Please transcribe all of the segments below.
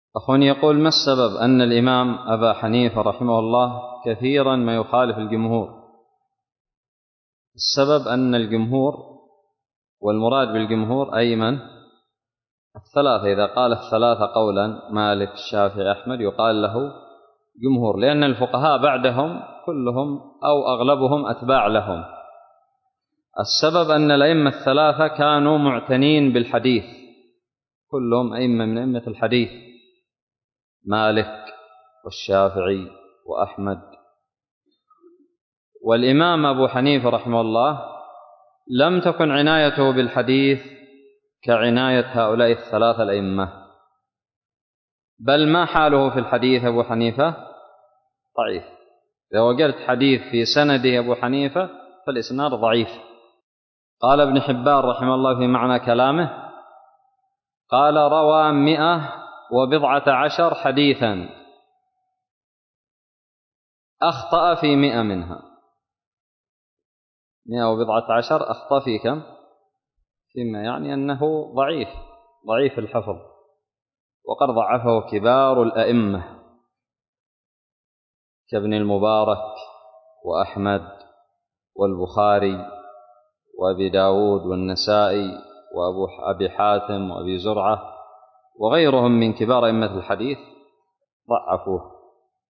أخونا يقول: ما السبب أن الإمام أبا حنيفة رحمه الله كثيرا ما يخالف الجمهور؟ السبب أن الجمهور، والمراد بالجمهور أي من؟ الثلاثة. إذا قال الثلاثة قولا مالك الشافعي أحمد يقال له جمهور، لأن الفقهاء بعدهم كلهم أو أغلبهم أتباع لهم. السبب أن الأئمة الثلاثة كانوا معتنين بالحديث، كلهم أئمة من أئمة الحديث: مالك والشافعي وأحمد. والإمام أبو حنيفة رحمه الله لم تكن عنايته بالحديث كعناية هؤلاء الثلاثة الأئمة، بل ما حاله في الحديث أبو حنيفة ضعيف. إذا وجدت حديث في سنده أبو حنيفة فالإسناد ضعيف. قال ابن حبان رحمه الله في معنى كلامه: قال: روى 117 حديثا، أخطأ في 100 منها. 117 أخطأ في كم؟ فيما يعني أنه ضعيف الحفظ، وقد ضعفه كبار الأئمة كابن المبارك وأحمد والبخاري وأبي داود والنسائي وأبي حاتم وأبي زرعة وغيرهم من كبار أئمة الحديث ضعفوه.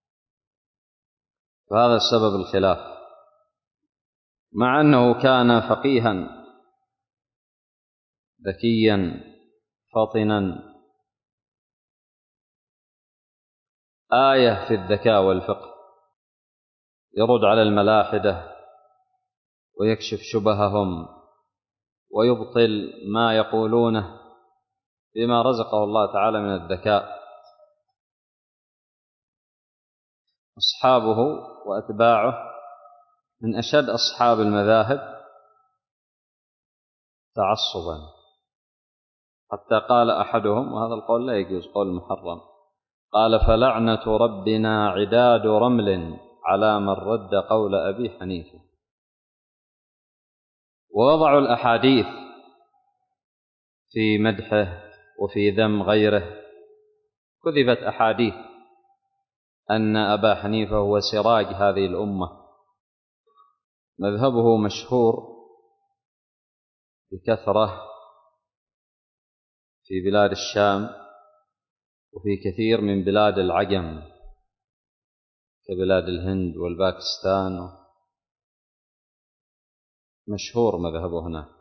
فهذا السبب الخلاف، مع أنه كان فقيها ذكيا فطنا، آية في الذكاء والفقه، يرد على الملاحدة ويكشف شبههم ويبطل ما يقولونه بما رزقه الله تعالى من الذكاء. أصحابه وأتباعه من أشد أصحاب المذاهب تعصبا، حتى قال أحدهم، وهذا القول لا يجوز، قول محرم، قال: فلعنة ربنا عداد رمل على من رد قول أبي حنيفة. ووضعوا الأحاديث في مدحه وفي ذم غيره. كذبت أحاديث أن أبا حنيفة هو سراج هذه الأمة، مذهبه مشهور بكثرة في بلاد الشام وفي كثير من بلاد العجم كبلاد الهند والباكستان، مشهور مذهبه هناك.